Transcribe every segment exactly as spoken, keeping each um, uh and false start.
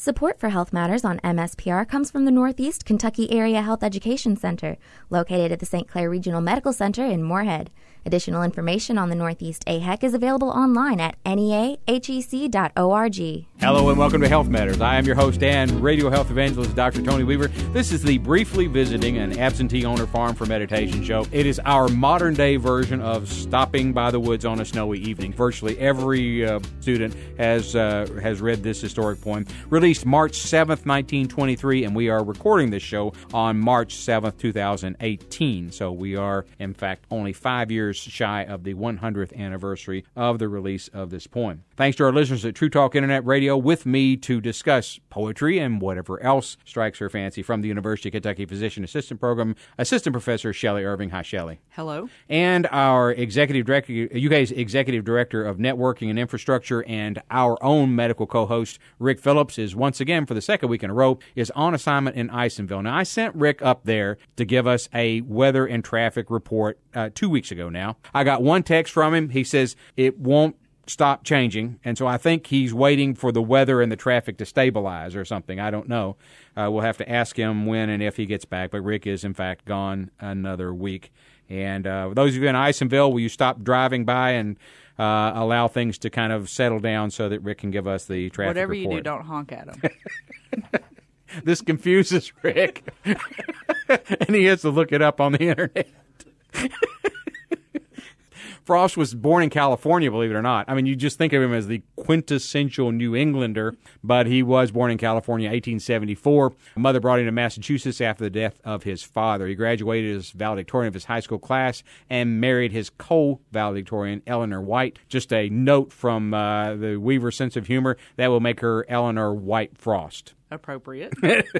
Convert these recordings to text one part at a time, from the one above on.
Support for Health Matters on M S P R comes from the Northeast Kentucky Area Health Education Center, located at the Saint Clair Regional Medical Center in Moorhead. Additional information on the Northeast A H E C is available online at N E A H E C dot org. Hello and welcome to Health Matters. I am your host and radio health evangelist, Doctor Tony Weaver. This is the Briefly Visiting an Absentee Owner Farm for Meditation show. It is our modern-day version of stopping by the woods on a snowy evening. Virtually every uh, student has uh, has read this historic poem. Released March seventh, nineteen twenty-three, and we are recording this show on March seventh, two thousand eighteen. So we are, in fact, only five years shy of the one hundredth anniversary of the release of this poem. Thanks to our listeners at True Talk Internet Radio, with me to discuss poetry and whatever else strikes her fancy from the University of Kentucky Physician Assistant Program, Assistant Professor Shelley Irving. Hi, Shelley. Hello. And our Executive Director, U K's Executive Director of Networking and Infrastructure, and our own medical co-host, Rick Phillips, is once again, for the second week in a row, is on assignment in Isonville. Now, I sent Rick up there to give us a weather and traffic report uh, two weeks ago now. I got one text from him. He says it won't stop changing, and so I think he's waiting for the weather and the traffic to stabilize or something. I don't know. Uh, we'll have to ask him when and if he gets back, but Rick is, in fact, gone another week. And uh, those of you in Isonville, will you stop driving by and uh, allow things to kind of settle down so that Rick can give us the traffic Whatever report? you do, don't honk at him. This confuses Rick, and he has to look it up on the internet. Frost was born in California, believe it or not. I mean, you just think of him as the quintessential New Englander, but he was born in California in eighteen seventy-four. Mother brought him to Massachusetts after the death of his father. He graduated as valedictorian of his high school class and married his co-valedictorian, Eleanor White. Just a note from uh, the Weaver sense of humor, that will make her Eleanor White Frost. Appropriate.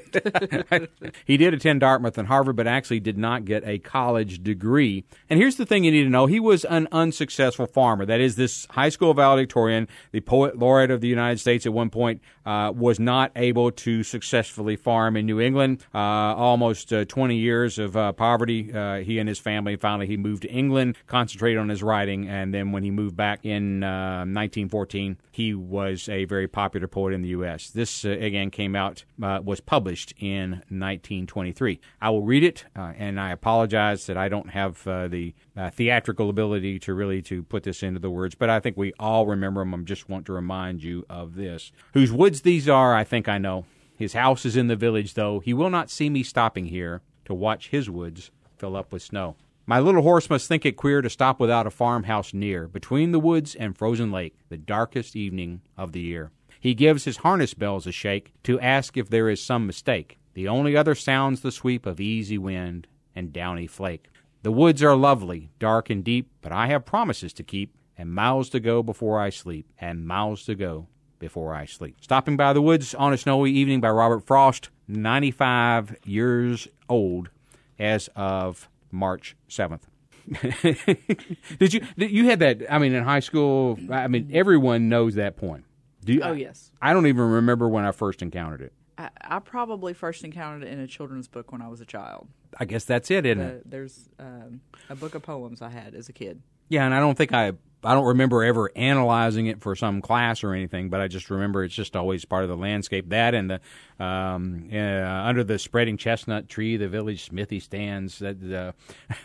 He did attend Dartmouth and Harvard, but actually did not get a college degree. And here's the thing you need to know. He was an unsuccessful farmer. That is, this high school valedictorian, the poet laureate of the United States at one point, uh, was not able to successfully farm in New England. Uh, almost uh, twenty years of uh, poverty. Uh, he and his family, finally he moved to England, concentrated on his writing, and then when he moved back in uh, nineteen fourteen, he was a very popular poet in the U S This, uh, again, came out Uh, was published in nineteen twenty-three. I will read it, uh, and I apologize that I don't have uh, the uh, theatrical ability to really to put this into the words, but I think we all remember him. I just want to remind you of this. Whose woods these are, I think I know. His house is in the village, though. He will not see me stopping here to watch his woods fill up with snow. My little horse must think it queer to stop without a farmhouse near, between the woods and frozen lake, the darkest evening of the year. He gives his harness bells a shake to ask if there is some mistake. The only other sound's the sweep of easy wind and downy flake. The woods are lovely, dark and deep, but I have promises to keep, and miles to go before I sleep, and miles to go before I sleep. Stopping by the Woods on a Snowy Evening by Robert Frost, ninety-five years old as of March seventh. Did you, you had that, I mean, in high school, I mean, everyone knows that poem. Do you, oh, yes. I don't even remember when I first encountered it. I, I probably first encountered it in a children's book when I was a child. I guess that's it, isn't the, it? There's um, a book of poems I had as a kid. Yeah, and I don't think I, I don't remember ever analyzing it for some class or anything, but I just remember it's just always part of the landscape. That and the um, uh, under the spreading chestnut tree, the village smithy stands. That uh,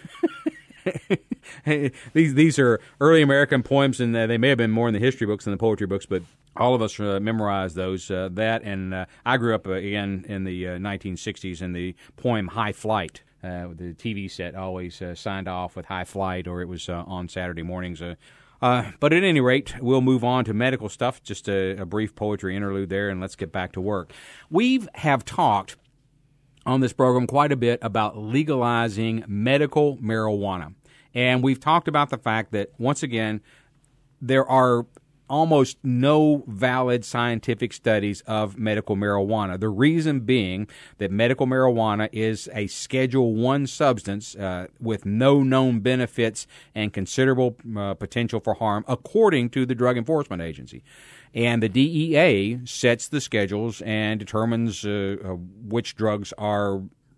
these these are early American poems, and uh, they may have been more in the history books than the poetry books, but all of us uh, memorized those. Uh, that and uh, I grew up uh, again in the uh, nineteen sixties in the poem High Flight. Uh, the T V set always uh, signed off with High Flight, or it was uh, on Saturday mornings. Uh, uh, but at any rate, we'll move on to medical stuff. Just a, a brief poetry interlude there, and let's get back to work. We have talked on this program quite a bit about legalizing medical marijuana. And we've talked about the fact that, once again, there are almost no valid scientific studies of medical marijuana. The reason being that medical marijuana is a Schedule One substance uh, with no known benefits and considerable uh, potential for harm, according to the Drug Enforcement Agency. And the D E A sets the schedules and determines uh, uh, which drugs are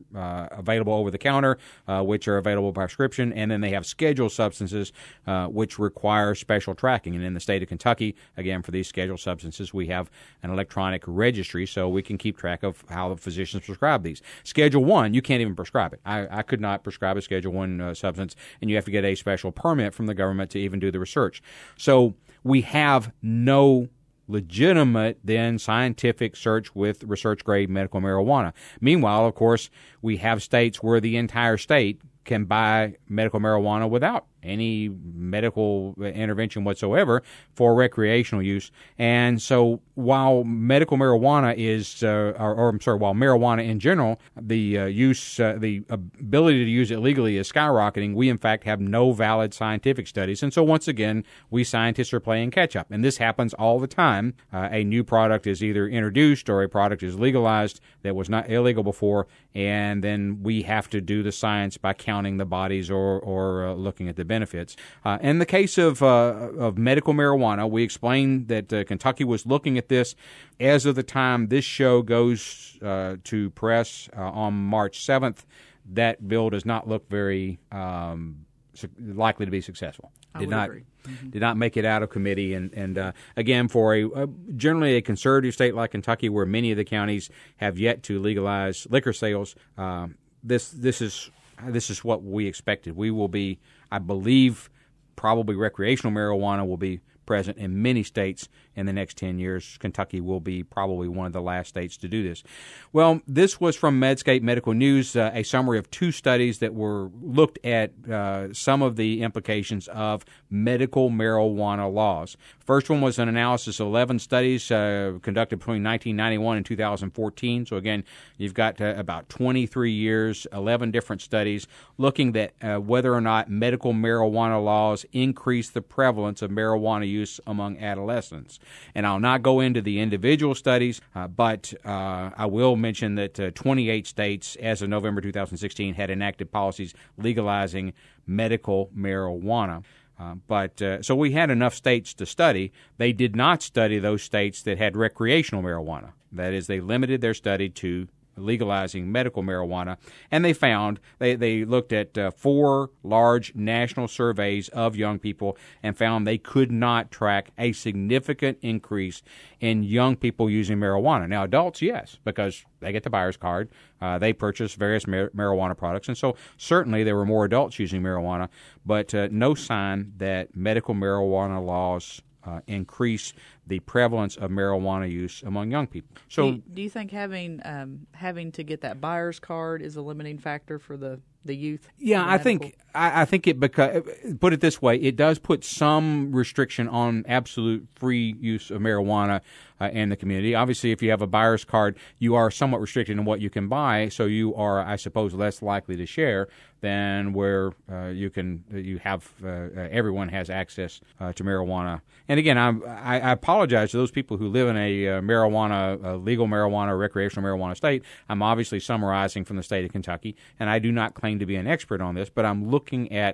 uh, available over the counter, uh, which are available by prescription, and then they have scheduled substances, uh, which require special tracking. And in the state of Kentucky, again, for these scheduled substances, we have an electronic registry, so we can keep track of how the physicians prescribe these. Schedule one, you can't even prescribe it. I, I could not prescribe a Schedule one uh, substance, and you have to get a special permit from the government to even do the research. So we have no legitimate, then, scientific search with research-grade medical marijuana. Meanwhile, of course, we have states where the entire state can buy medical marijuana without any medical intervention whatsoever for recreational use. And so while medical marijuana is, uh, or, or I'm sorry, while marijuana in general, the uh, use, uh, the ability to use it legally is skyrocketing, we in fact have no valid scientific studies. And so once again, we scientists are playing catch up. And this happens all the time. Uh, a new product is either introduced or a product is legalized that was not illegal before, and then we have to do the science by counting the bodies or, or uh, looking at the benefits. Uh, in the case of uh, of medical marijuana, we explained that uh, Kentucky was looking at this. As of the time this show goes uh, to press uh, on March seventh, that bill does not look very um, su- likely to be successful. I did would not agree. Mm-hmm. did not make it out of committee, and and uh, again, for a uh, generally a conservative state like Kentucky, where many of the counties have yet to legalize liquor sales, uh, this this is. This is what we expected. We will be, I believe, probably recreational marijuana will be present in many states in the next ten years. Kentucky will be probably one of the last states to do this. Well, this was from Medscape Medical News, uh, a summary of two studies that were looked at uh, some of the implications of medical marijuana laws. First one was an analysis of eleven studies uh, conducted between nineteen ninety-one and two thousand fourteen. So again, you've got uh, about twenty-three years, eleven different studies looking at uh, whether or not medical marijuana laws increase the prevalence of marijuana use among adolescents. And I'll not go into the individual studies, uh, but uh, I will mention that uh, twenty-eight states, as of November two thousand sixteen, had enacted policies legalizing medical marijuana. Uh, but uh, so we had enough states to study. They did not study those states that had recreational marijuana. That is, they limited their study to legalizing medical marijuana, and they found they, they looked at uh, four large national surveys of young people and found they could not track a significant increase in young people using marijuana. Now, adults, yes, because they get the buyer's card, uh, they purchase various mar- marijuana products, and so certainly there were more adults using marijuana, but uh, no sign that medical marijuana laws Uh, increase the prevalence of marijuana use among young people. So, do you, do you think having um, having to get that buyer's card is a limiting factor for the, the youth? Yeah, the I think I, I think it because put it this way, it does put some restriction on absolute free use of marijuana uh, in the community. Obviously, if you have a buyer's card, you are somewhat restricted in what you can buy, so you are, I suppose, less likely to share than where uh, you can you have uh, everyone has access uh, to marijuana. And again, I'm, I, I apologize to those people who live in a uh, marijuana, uh, legal marijuana, recreational marijuana state. I'm obviously summarizing from the state of Kentucky, and I do not claim to be an expert on this, but I'm looking at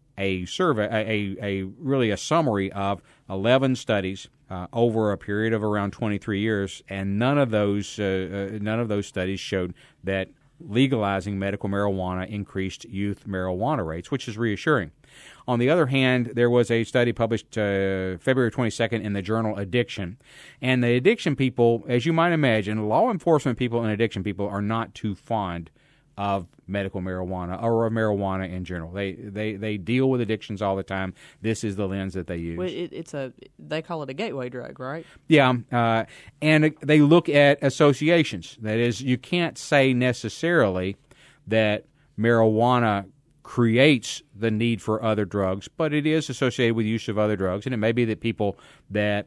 a survey, a, a, a really a summary of eleven studies uh, over a period of around twenty-three years, and none of those uh, uh, none of those studies showed that legalizing medical marijuana increased youth marijuana rates, which is reassuring. On the other hand, there was a study published uh, February twenty-second in the journal Addiction. And the addiction people, as you might imagine, law enforcement people and addiction people are not too fond of medical marijuana or of marijuana in general. They they they deal with addictions all the time. This is the lens that they use. Well, it, it's a they call it a gateway drug, right? Yeah, uh, and they look at associations. That is, you can't say necessarily that marijuana creates the need for other drugs, but it is associated with use of other drugs, and it may be that people that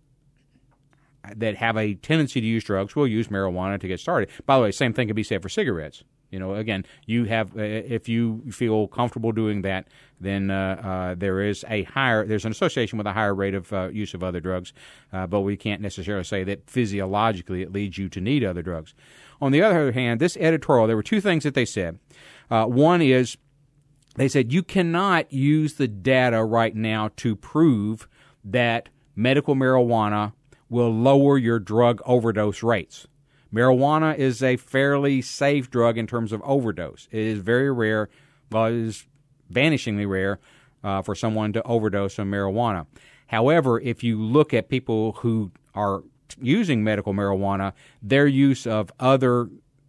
that have a tendency to use drugs will use marijuana to get started. By the way, same thing can be said for cigarettes. You know, again, you have uh, if you feel comfortable doing that, then uh, uh, there is a higher there's an association with a higher rate of uh, use of other drugs, uh, but we can't necessarily say that physiologically it leads you to need other drugs. On the other hand, this editorial, there were two things that they said. Uh, one is they said you cannot use the data right now to prove that medical marijuana will lower your drug overdose rates, Marijuana is a fairly safe drug in terms of overdose. It is very rare, well, it is vanishingly rare uh, for someone to overdose on marijuana. However, if you look at people who are using medical marijuana, their use of other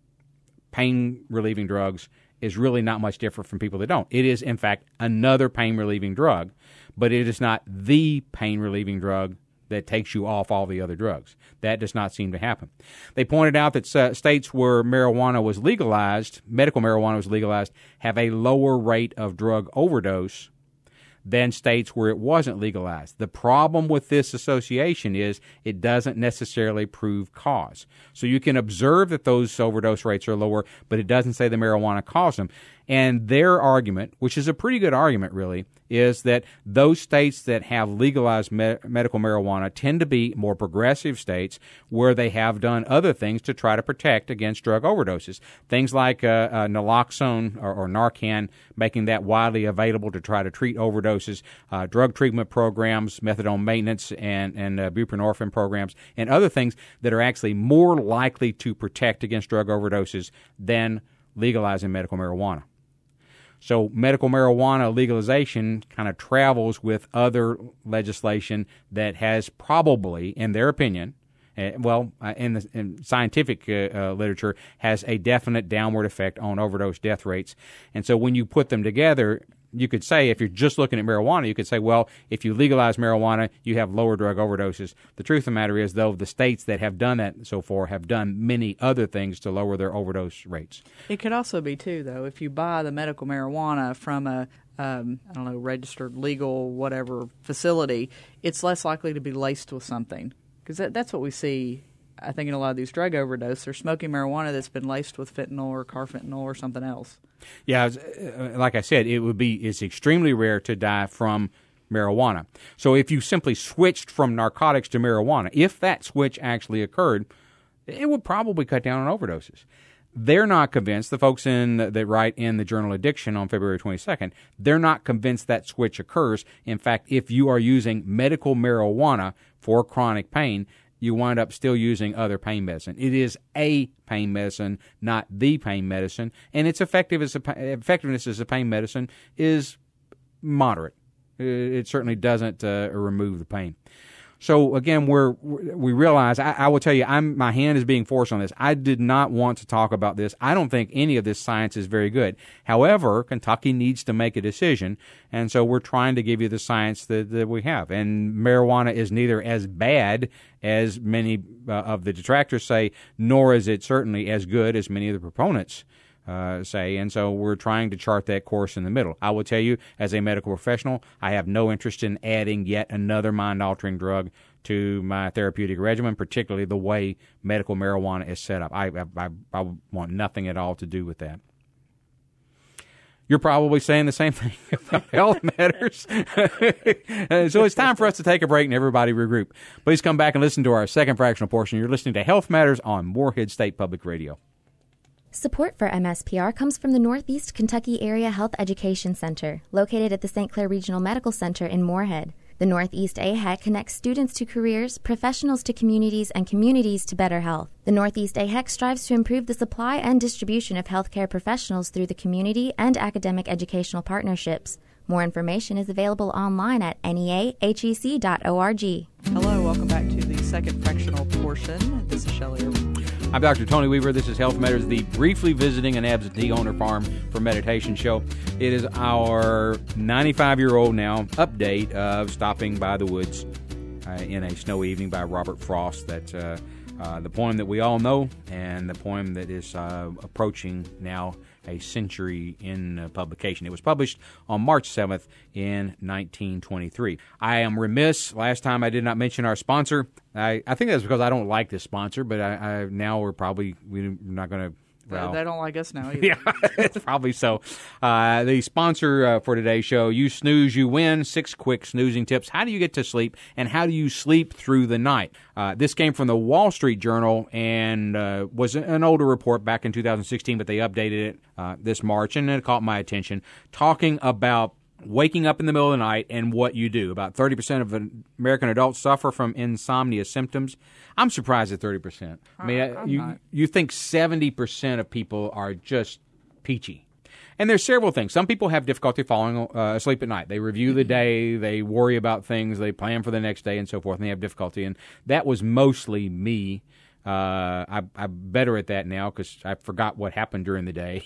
pain-relieving drugs is really not much different from people that don't. It is, in fact, another pain-relieving drug, but it is not the pain-relieving drug that takes you off all the other drugs. That does not seem to happen. They pointed out that uh, states where marijuana was legalized, medical marijuana was legalized, have a lower rate of drug overdose than states where it wasn't legalized. The problem with this association is it doesn't necessarily prove cause. So you can observe that those overdose rates are lower, but it doesn't say the marijuana caused them. And their argument, which is a pretty good argument really, is that those states that have legalized me- medical marijuana tend to be more progressive states where they have done other things to try to protect against drug overdoses. Things like uh, uh, naloxone or, or Narcan, making that widely available to try to treat overdoses, uh, drug treatment programs, methadone maintenance, and, and uh, buprenorphine programs, and other things that are actually more likely to protect against drug overdoses than legalizing medical marijuana. So medical marijuana legalization kind of travels with other legislation that has probably, in their opinion, uh, well, uh, in the in scientific uh, uh, literature, has a definite downward effect on overdose death rates. And so when you put them together, you could say, if you're just looking at marijuana, you could say, well, if you legalize marijuana, you have lower drug overdoses. The truth of the matter is, though, the states that have done that so far have done many other things to lower their overdose rates. It could also be, too, though, if you buy the medical marijuana from a, um, I don't know, registered, legal, whatever facility, it's less likely to be laced with something. Because that, that's what we see, I think, in a lot of these drug overdoses. They're smoking marijuana that's been laced with fentanyl or carfentanil or something else. Yeah, like I said, it would be it's extremely rare to die from marijuana. So if you simply switched from narcotics to marijuana, if that switch actually occurred, it would probably cut down on overdoses. They're not convinced, the folks in that write in the journal Addiction on February twenty-second, they're not convinced that switch occurs. In fact, if you are using medical marijuana for chronic pain, you wind up still using other pain medicine. It is a pain medicine, not the pain medicine, and its effective as a, effectiveness as a pain medicine is moderate. It certainly doesn't uh, remove the pain. So again, we're, we realize, I, I will tell you, I'm, my hand is being forced on this. I did not want to talk about this. I don't think any of this science is very good. However, Kentucky needs to make a decision, and so we're trying to give you the science that, that we have. And marijuana is neither as bad as many uh, of the detractors say, nor is it certainly as good as many of the proponents Uh, say, and so we're trying to chart that course in the middle. I will tell you, as a medical professional, I have no interest in adding yet another mind-altering drug to my therapeutic regimen, particularly the way medical marijuana is set up. I, I, I want nothing at all to do with that. You're probably saying the same thing about Health Matters. So it's time for us to take a break and everybody regroup. Please come back and listen to our second fractional portion. You're listening to Health Matters on Morehead State Public Radio. Support for M S P R comes from the Northeast Kentucky Area Health Education Center, located at the Saint Clair Regional Medical Center in Morehead. The Northeast A H E C connects students to careers, professionals to communities, and communities to better health. The Northeast A H E C strives to improve the supply and distribution of healthcare professionals through the community and academic educational partnerships. More information is available online at N E A H E C dot org. Hello, welcome back to the second fractional portion. This is Shelley. I'm Doctor Tony Weaver. This is Health Matters, the briefly visiting an absentee owner farm for meditation show. It is our ninety-five-year-old now update of Stopping by the Woods uh, in a Snowy Evening by Robert Frost. That's uh, uh, the poem that we all know and the poem that is uh, approaching now a century in uh, publication. It was published on March seventh in nineteen twenty-three. I am remiss. Last time I did not mention our sponsor. I, I think that's because I don't like this sponsor, but I, I now we're probably we're not going to. Well, they don't like us now either. Yeah, it's probably so. Uh, the sponsor uh, for today's show, You Snooze, You Win, six quick snoozing tips. How do you get to sleep, and how do you sleep through the night? Uh, this came from the Wall Street Journal and uh, was an older report back in two thousand sixteen, but they updated it uh, this March, and it caught my attention, talking about waking up in the middle of the night and what you do. About thirty percent of American adults suffer from insomnia symptoms. I'm surprised at thirty percent. I mean, I'm you not. you think seventy percent of people are just peachy. And there's several things. Some people have difficulty falling uh, asleep at night. They review the day, they worry about things, they plan for the next day and so forth, and they have difficulty. And that was mostly me. Uh, I, I'm better at that now because I forgot what happened during the day.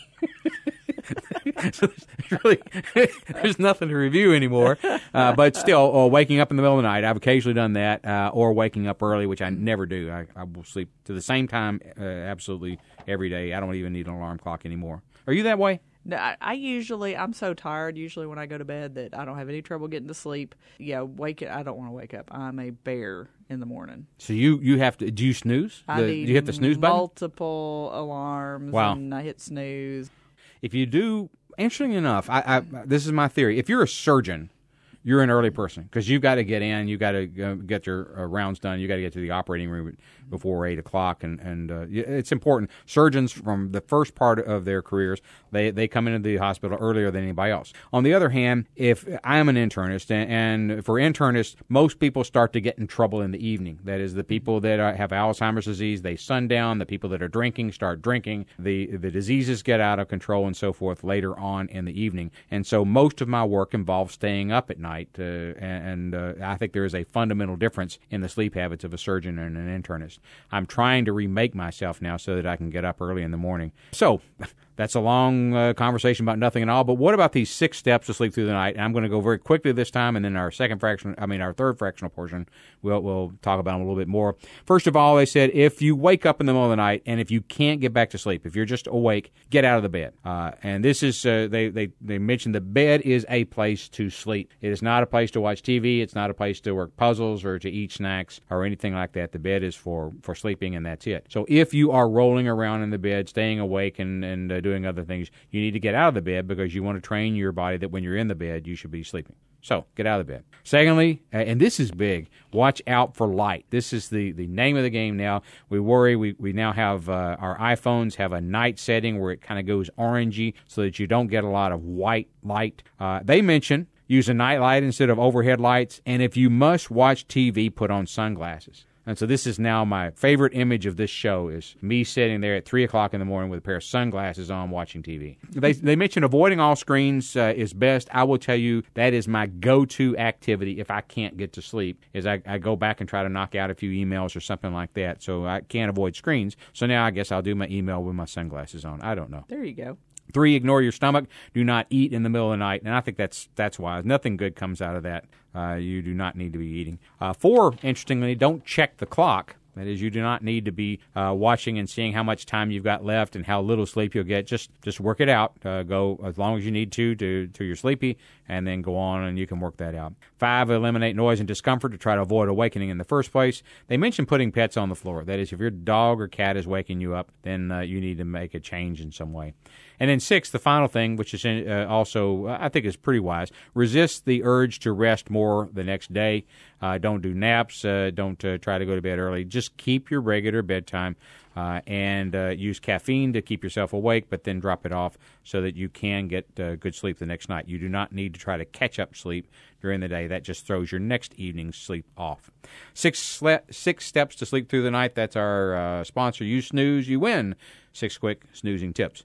So there's really, there's nothing to review anymore. Uh, but still, uh, waking up in the middle of the night, I've occasionally done that, uh, or waking up early, which I never do. I, I will sleep to the same time uh, absolutely every day. I don't even need an alarm clock anymore. Are you that way? No, I, I usually, I'm so tired usually when I go to bed that I don't have any trouble getting to sleep. Yeah, wake I don't want to wake up. I'm a bear in the morning. So you, you have to, do you snooze? I The, need do you hit the snooze button? multiple alarms, Wow. and I hit snooze. If you do, interesting enough, I, I, this is my theory. If you're a surgeon, you're an early person because you've got to get in, you've got to uh, get your uh, rounds done, you've got to get to the operating room before eight o'clock, and, and uh, it's important. Surgeons, from the first part of their careers, they, they come into the hospital earlier than anybody else. On the other hand, if I am an internist, and, and for internists, most people start to get in trouble in the evening. That is, the people that are, have Alzheimer's disease, they sundown. The people that are drinking start drinking. The, the diseases get out of control and so forth later on in the evening. And so most of my work involves staying up at night. Uh, and uh, I think there is a fundamental difference in the sleep habits of a surgeon and an internist. I'm trying to remake myself now so that I can get up early in the morning. So that's a long uh, conversation about nothing at all. But what about these six steps to sleep through the night? And I'm going to go very quickly this time, and then our second fraction, I mean our third fractional portion, we'll we'll talk about them a little bit more. First of all, they said if you wake up in the middle of the night and if you can't get back to sleep, if you're just awake, get out of the bed. Uh, and this is uh, they they they mentioned the bed is a place to sleep. It is not a place to watch T V. It's not a place to work puzzles or to eat snacks or anything like that. The bed is for for sleeping, and that's it. So if you are rolling around in the bed, staying awake, and and uh, doing other things, you need to get out of the bed because you want to train your body that when you're in the bed, you should be sleeping. So get out of the bed. Secondly, uh, and this is big, watch out for light. This is the, the name of the game now. We worry. We, we now have uh, our iPhones have a night setting where it kind of goes orangey so that you don't get a lot of white light. Uh, they mention use a night light instead of overhead lights. And if you must watch T V, put on sunglasses. And so this is now my favorite image of this show is me sitting there at three o'clock in the morning with a pair of sunglasses on watching T V. They they mention avoiding all screens uh, is best. I will tell you that is my go-to activity if I can't get to sleep, is I, I go back and try to knock out a few emails or something like that. So I can't avoid screens. So now I guess I'll do my email with my sunglasses on. I don't know. There you go. Three, ignore your stomach. Do not eat in the middle of the night. And I think that's that's wise. Nothing good comes out of that. Uh, you do not need to be eating. Uh, four, interestingly, don't check the clock. That is, you do not need to be uh, watching and seeing how much time you've got left and how little sleep you'll get. Just just work it out. Uh, go as long as you need to, to to you're sleepy, and then go on and you can work that out. Five, eliminate noise and discomfort to try to avoid awakening in the first place. They mentioned putting pets on the floor. That is, if your dog or cat is waking you up, then uh, you need to make a change in some way. And then six, the final thing, which is uh, also, uh, I think is pretty wise, resist the urge to rest more the next day. Uh, don't do naps. Uh, don't uh, try to go to bed early. Just keep your regular bedtime uh, and uh, use caffeine to keep yourself awake, but then drop it off so that you can get uh, good sleep the next night. You do not need to try to catch up sleep during the day. That just throws your next evening's sleep off. Six, sle- six steps to sleep through the night. That's our uh, sponsor. You snooze, you win. Six quick snoozing tips.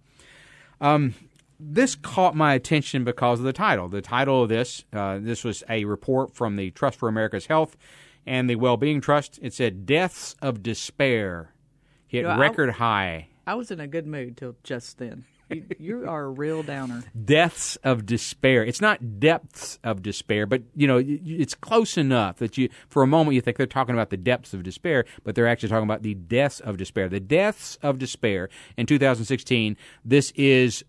Um, this caught my attention because of the title. The title of this, uh, this was a report from the Trust for America's Health and the Wellbeing Trust. It said deaths of despair hit You know, record I, high. I was in a good mood till just then. You, you are a real downer. Deaths of despair. It's not depths of despair, but you know it's close enough that you, for a moment, you think they're talking about the depths of despair, but they're actually talking about the deaths of despair. The deaths of despair in two thousand sixteen. This is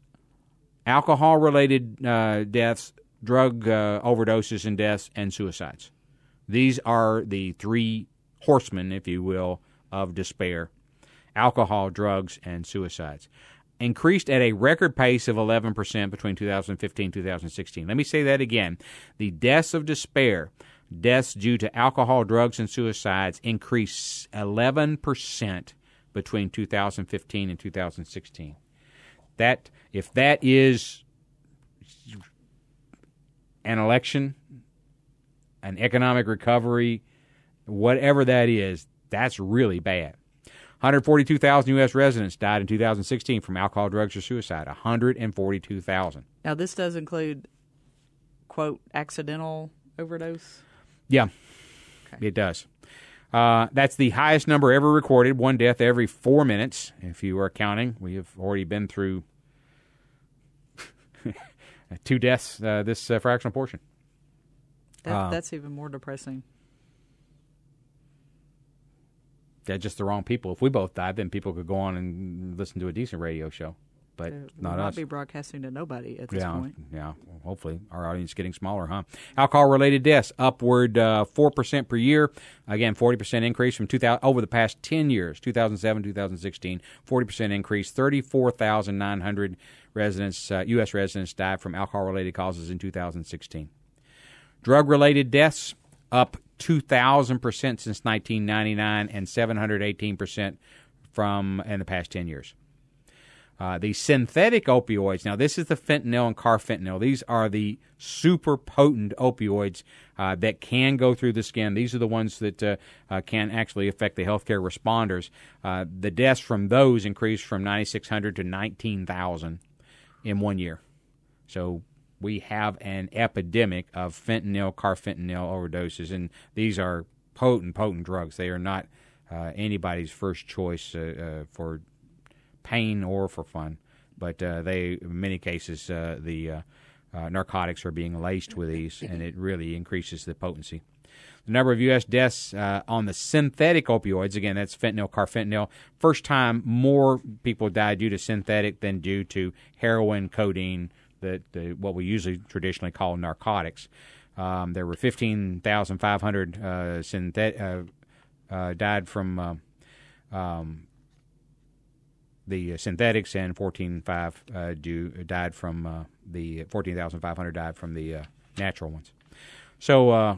alcohol-related uh, deaths, drug uh, overdoses and deaths, and suicides. These are the three horsemen, if you will, of despair: alcohol, drugs, and suicides. Increased at a record pace of eleven percent between two thousand fifteen and two thousand sixteen. Let me say that again. The deaths of despair, deaths due to alcohol, drugs, and suicides increased eleven percent between two thousand fifteen and two thousand sixteen. That, if that is an election, an economic recovery, whatever that is, that's really bad. one hundred forty-two thousand U S residents died in two thousand sixteen from alcohol, drugs, or suicide. one hundred forty-two thousand. Now, this does include, quote, accidental overdose? Yeah, Okay. it does. Uh, that's the highest number ever recorded, one death every four minutes. If you are counting, we have already been through two deaths uh, this uh, fractional portion. That, Uh, that's even more depressing. They're just the wrong people. If we both died, then people could go on and listen to a decent radio show. But Uh, not we us. might be broadcasting to nobody at this yeah, point. yeah. Well, hopefully, our audience is getting smaller, huh? Alcohol-related deaths upward uh, four percent per year. Again, forty percent increase from two thousand over the past ten years, two thousand seven, two thousand sixteen. Forty percent increase. Thirty-four thousand nine hundred residents, uh, U S residents, died from alcohol-related causes in two thousand sixteen. Drug-related deaths up two thousand percent since nineteen ninety-nine, and seven hundred eighteen percent from in the past ten years. Uh, the synthetic opioids, now this is the fentanyl and carfentanil. These are the super potent opioids uh, that can go through the skin. These are the ones that uh, uh, can actually affect the healthcare responders. Uh, the deaths from those increased from ninety-six hundred to nineteen thousand in one year. So we have an epidemic of fentanyl, carfentanil overdoses, and these are potent, potent drugs. They are not uh, anybody's first choice uh, uh, for pain or for fun, but uh, they, in many cases, uh, the uh, uh, narcotics are being laced with these, and it really increases the potency. The number of U S deaths uh, on the synthetic opioids, again, that's fentanyl, carfentanil. First time more people died due to synthetic than due to heroin, codeine, that uh, what we usually traditionally call narcotics. Um, there were fifteen thousand five hundred uh, synthet- uh, uh, died from uh, um, the synthetics, and fourteen thousand five hundred uh, do, died from uh, the fourteen thousand five hundred died from the uh, natural ones. So uh,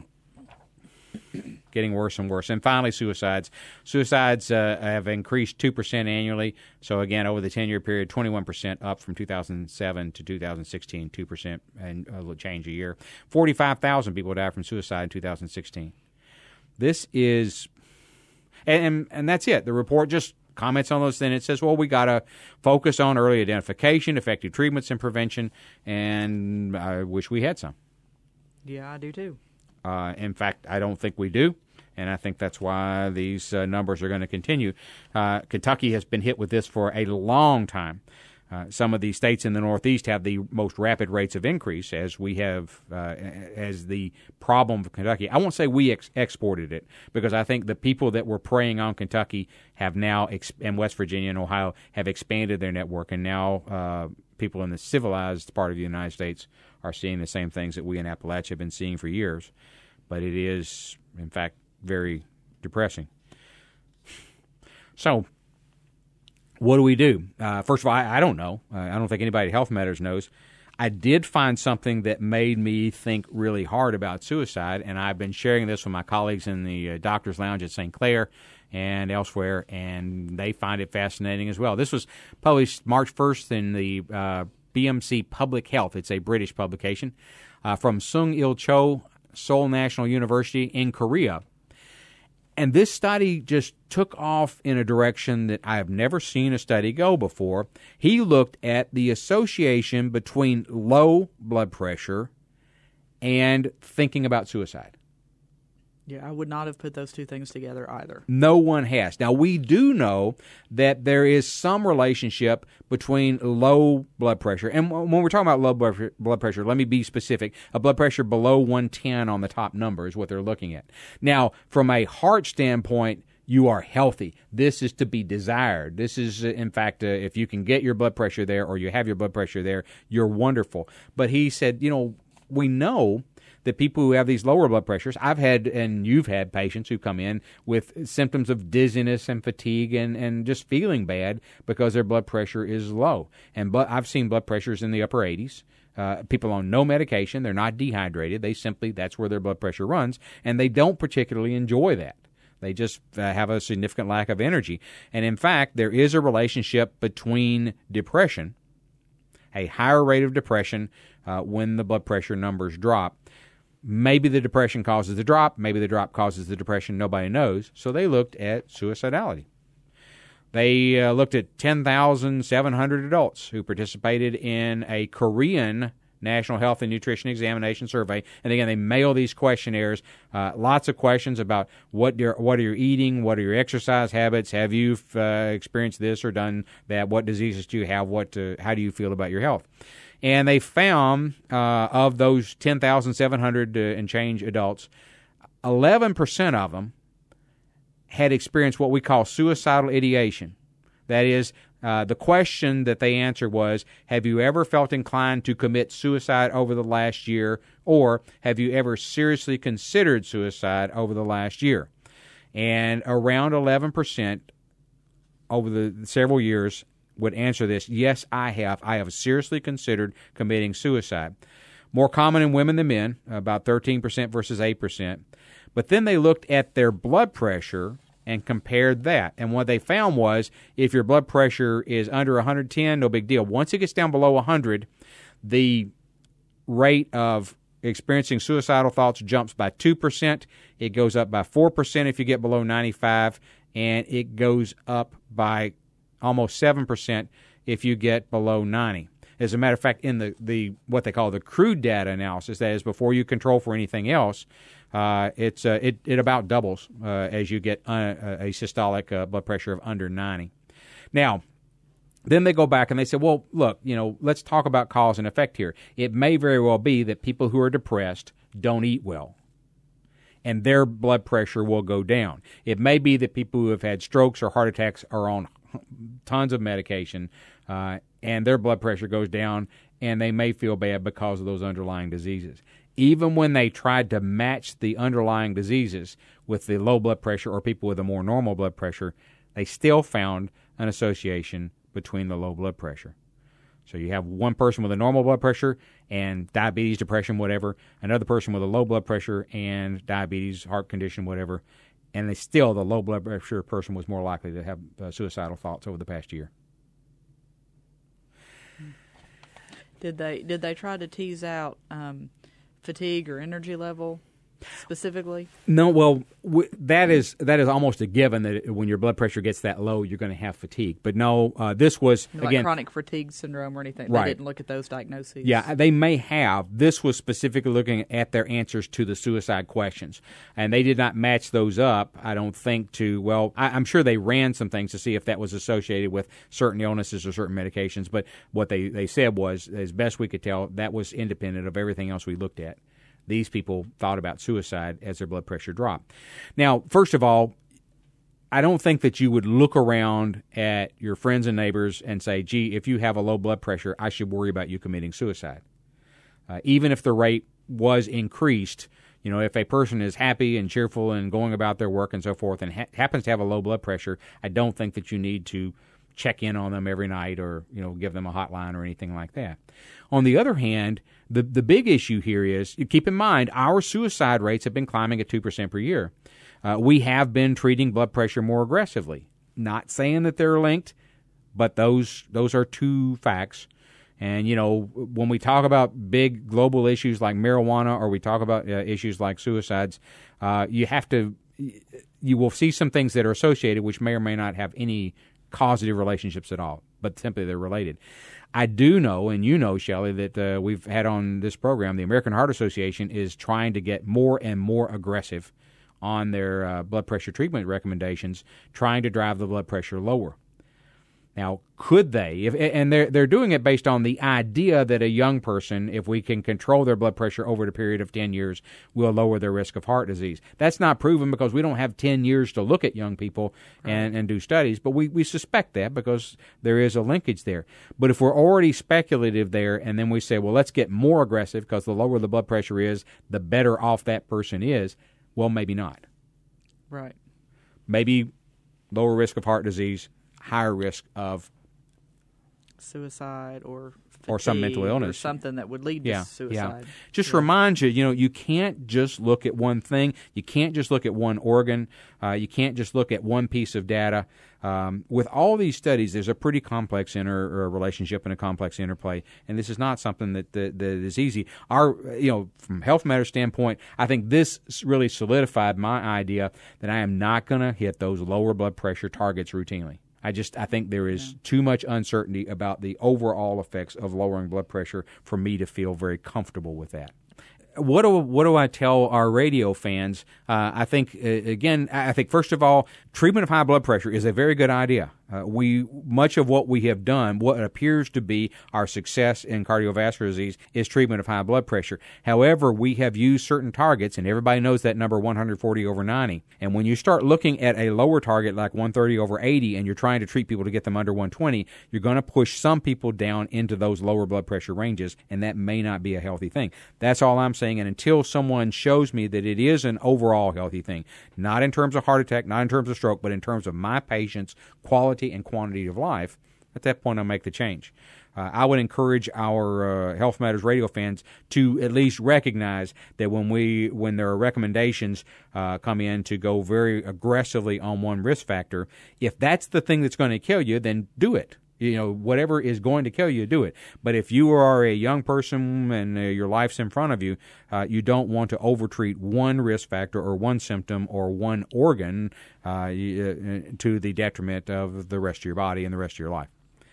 getting worse and worse. And finally, suicides. Suicides uh, have increased two percent annually. So again, over the ten-year period, twenty-one percent up from two thousand seven to two thousand sixteen, two percent and a change a year. forty-five thousand people died from suicide in two thousand sixteen. This is, and, and, and that's it. The report just comments on those things. It says, well, we got to focus on early identification, effective treatments, and prevention, and I wish we had some. Yeah, I do too. Uh, in fact, I don't think we do, and I think that's why these uh, numbers are going to continue. Uh, Kentucky has been hit with this for a long time. Uh, some of the states in the Northeast have the most rapid rates of increase, as we have, uh, as the problem of Kentucky. I won't say we ex- exported it, because I think the people that were preying on Kentucky have now, ex- and West Virginia and Ohio, have expanded their network, and now uh, people in the civilized part of the United States are seeing the same things that we in Appalachia have been seeing for years. But it is, in fact, very depressing. So, what do we do? Uh, first of all, I, I don't know. Uh, I don't think anybody at Health Matters knows. I did find something that made me think really hard about suicide, and I've been sharing this with my colleagues in the uh, Doctor's Lounge at Saint Clair and elsewhere, and they find it fascinating as well. This was published March first in the uh, B M C Public Health. It's a British publication uh, from Sung Il Cho, Seoul National University in Korea. And this study just took off in a direction that I have never seen a study go before. He looked at the association between low blood pressure and thinking about suicide. Yeah, I would not have put those two things together either. No one has. Now, we do know that there is some relationship between low blood pressure. And when we're talking about low blood pressure, let me be specific. A blood pressure below one ten on the top number is what they're looking at. Now, from a heart standpoint, you are healthy. This is to be desired. This is, in fact, uh, if you can get your blood pressure there or you have your blood pressure there, you're wonderful. But he said, you know, we know that people who have these lower blood pressures, I've had, and you've had patients who come in with symptoms of dizziness and fatigue and, and just feeling bad because their blood pressure is low. And but I've seen blood pressures in the upper eighties. Uh, people on no medication, they're not dehydrated. They simply, that's where their blood pressure runs, and they don't particularly enjoy that. They just uh, have a significant lack of energy. And in fact, there is a relationship between depression a higher rate of depression uh, when the blood pressure numbers drop. Maybe the depression causes the drop. Maybe the drop causes the depression. Nobody knows. So they looked at suicidality. They uh, looked at ten thousand seven hundred adults who participated in a Korean National Health and Nutrition Examination Survey. And again, they mail these questionnaires, uh, lots of questions about what you're, what are you eating, what are your exercise habits, have you uh, experienced this or done that, what diseases do you have, what uh, how do you feel about your health. And they found uh, of those ten thousand seven hundred uh, and change adults, eleven percent of them had experienced what we call suicidal ideation. That is, uh, the question that they answered was, have you ever felt inclined to commit suicide over the last year, or have you ever seriously considered suicide over the last year? And around eleven percent over the several years would answer this, yes, I have. I have seriously considered committing suicide. More common in women than men, about thirteen percent versus eight percent. But then they looked at their blood pressure and compared that. And what they found was if your blood pressure is under one hundred ten, no big deal. Once it gets down below one hundred, the rate of experiencing suicidal thoughts jumps by two percent. It goes up by four percent if you get below ninety-five, and it goes up by almost seven percent if you get below ninety. As a matter of fact, in the, the what they call the crude data analysis, that is before you control for anything else, uh, it's uh, it, it about doubles uh, as you get uh, a systolic uh, blood pressure of under ninety. Now, then they go back and they say, well, look, you know, let's talk about cause and effect here. It may very well be that people who are depressed don't eat well, and their blood pressure will go down. It may be that people who have had strokes or heart attacks are on tons of medication, uh, and their blood pressure goes down, and they may feel bad because of those underlying diseases. Even when they tried to match the underlying diseases with the low blood pressure or people with a more normal blood pressure, they still found an association between the low blood pressure. So you have one person with a normal blood pressure and diabetes, depression, whatever, another person with a low blood pressure and diabetes, heart condition, whatever, and they still, the low blood pressure person was more likely to have uh, suicidal thoughts over the past year. Did they did they try to tease out um, fatigue or energy level specifically? No, well, w- that is that is almost a given that when your blood pressure gets that low, you're going to have fatigue. But no, uh, this was, like again, chronic fatigue syndrome or anything. Right. They didn't look at those diagnoses. Yeah, they may have. This was specifically looking at their answers to the suicide questions. And they did not match those up, I don't think, to, well, I, I'm sure they ran some things to see if that was associated with certain illnesses or certain medications. But what they, they said was, as best we could tell, that was independent of everything else we looked at. These people thought about suicide as their blood pressure dropped. Now, first of all, I don't think that you would look around at your friends and neighbors and say, gee, if you have a low blood pressure, I should worry about you committing suicide. Uh, even if the rate was increased, you know, if a person is happy and cheerful and going about their work and so forth and ha- happens to have a low blood pressure, I don't think that you need to check in on them every night or, you know, give them a hotline or anything like that. On the other hand, the the big issue here is, keep in mind, our suicide rates have been climbing at two percent per year. Uh, we have been treating blood pressure more aggressively. Not saying that they're linked, but those those are two facts. And, you know, when we talk about big global issues like marijuana or we talk about uh, issues like suicides, uh, you have to, you will see some things that are associated which may or may not have any causative relationships at all, but simply they're related. I do know, and you know, Shelley, that uh, we've had on this program, the American Heart Association is trying to get more and more aggressive on their uh, blood pressure treatment recommendations, trying to drive the blood pressure lower. Now, could they? If, and they're they're doing it based on the idea that a young person, if we can control their blood pressure over the period of ten years, will lower their risk of heart disease. That's not proven because we don't have ten years to look at young people and, and do studies, but we, we suspect that because there is a linkage there. But if we're already speculative there and then we say, well, let's get more aggressive because the lower the blood pressure is, the better off that person is, well, maybe not. Right. Maybe lower risk of heart disease, higher risk of suicide or fatigue or some mental illness, or something that would lead yeah, to suicide. Yeah. Just yeah. remind you, you know, you can't just look at one thing. You can't just look at one organ. Uh, you can't just look at one piece of data. Um, with all these studies, there's a pretty complex inter uh, relationship and a complex interplay, and this is not something that, that that is easy. Our, you know, from Health Matters standpoint, I think this really solidified my idea that I am not going to hit those lower blood pressure targets routinely. I just I think there is yeah. too much uncertainty about the overall effects of lowering blood pressure for me to feel very comfortable with that. What do what do I tell our radio fans? Uh, I think uh, again, I think first of all, treatment of high blood pressure is a very good idea. Uh, we much of what we have done, what appears to be our success in cardiovascular disease, is treatment of high blood pressure. However, we have used certain targets, and everybody knows that number one hundred forty over ninety. And when you start looking at a lower target like one thirty over eighty, and you're trying to treat people to get them under one twenty, you're going to push some people down into those lower blood pressure ranges, and that may not be a healthy thing. That's all I'm saying. And until someone shows me that it is an overall healthy thing, not in terms of heart attack, not in terms of stroke, but in terms of my patient's quality and quantity of life, at that point I'll make the change. Uh, I would encourage our uh, Health Matters radio fans to at least recognize that when we when there are recommendations uh, come in to go very aggressively on one risk factor, if that's the thing that's going to kill you, then do it. You know, whatever is going to kill you, do it. But if you are a young person and uh, your life's in front of you, uh, you don't want to overtreat one risk factor or one symptom or one organ uh, to the detriment of the rest of your body and the rest of your life.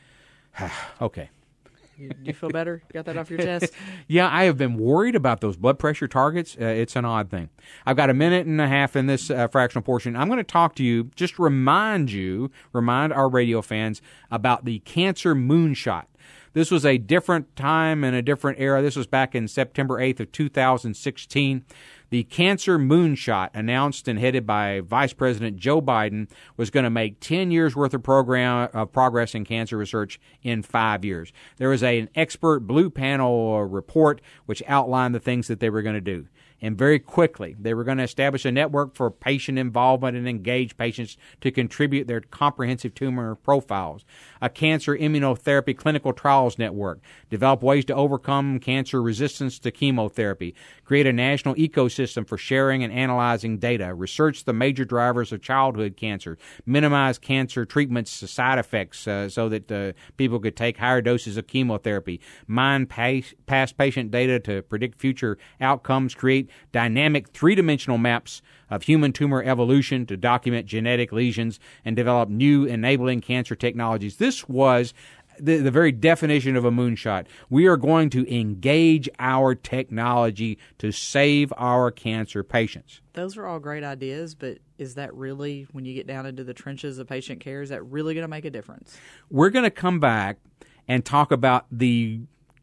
Okay. Do you feel better? Got that off your chest? Yeah, I have been worried about those blood pressure targets. Uh, it's an odd thing. I've got a minute and a half in this uh, fractional portion. I'm going to talk to you, just remind you, remind our radio fans about the cancer moonshot. This was a different time and a different era. This was back in September eighth of two thousand sixteen. The Cancer Moonshot, announced and headed by Vice President Joe Biden, was going to make ten years worth of program of progress in cancer research in five years. There was a, an expert blue panel report which outlined the things that they were going to do. And very quickly, they were going to establish a network for patient involvement and engage patients to contribute their comprehensive tumor profiles, a cancer immunotherapy clinical trials network, develop ways to overcome cancer resistance to chemotherapy, create a national ecosystem for sharing and analyzing data, research the major drivers of childhood cancer, minimize cancer treatments side effects uh, so that uh, people could take higher doses of chemotherapy, mine past, past patient data to predict future outcomes, create dynamic three-dimensional maps of human tumor evolution to document genetic lesions, and develop new enabling cancer technologies. This was the, the very definition of a moonshot. We are going to engage our technology to save our cancer patients. Those are all great ideas, but is that really, when you get down into the trenches of patient care, is that really going to make a difference? We're going to come back and talk about the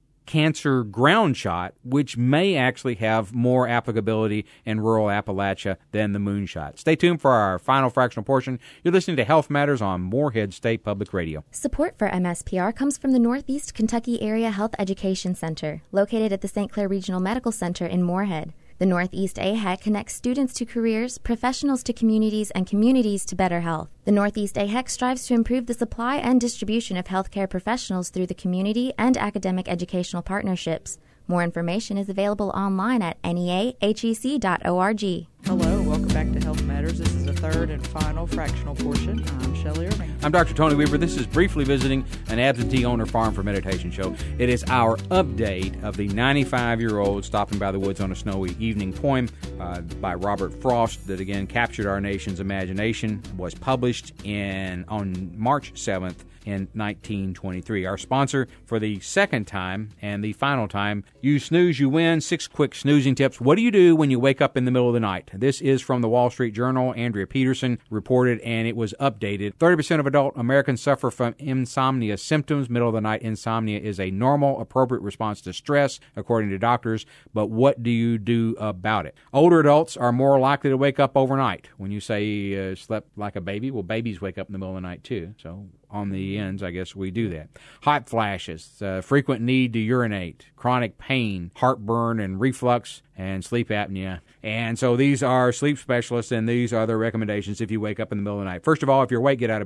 cancer ground shot, which may actually have more applicability in rural Appalachia than the moonshot. Stay tuned for our final fractional portion. You're listening to Health Matters on Morehead State Public Radio. Support for M S P R comes from the Northeast Kentucky Area Health Education Center, located at the Saint Clair Regional Medical Center in Morehead. The Northeast A H E C connects students to careers, professionals to communities, and communities to better health. The Northeast A H E C strives to improve the supply and distribution of healthcare professionals through the community and academic educational partnerships. More information is available online at N E A H E C dot org. Hello, welcome back to Health Matters. This is the third and final fractional portion. I'm Shelley Irving. I'm Doctor Tony Weaver. This is Briefly Visiting, an absentee owner farm for meditation show. It is our update of the ninety-five-year-old Stopping by the Woods on a Snowy Evening poem uh, by Robert Frost that, again, captured our nation's imagination, was published in on March seventh in nineteen twenty-three. Our sponsor for the second time and the final time, you snooze, you win. Six quick snoozing tips. What do you do when you wake up in the middle of the night? This is from the Wall Street Journal. Andrea Peterson reported, and it was updated. thirty percent of adult Americans suffer from insomnia symptoms. Middle of the night insomnia is a normal, appropriate response to stress, according to doctors. But what do you do about it? Older adults are more likely to wake up overnight. When you say uh, slept like a baby, well, babies wake up in the middle of the night too. So on the ends, I guess we do that. Hot flashes, uh, frequent need to urinate, chronic pain, heartburn and reflux, and sleep apnea. And so these are sleep specialists, and these are their recommendations if you wake up in the middle of the night. First of all, if you're awake, get out of bed.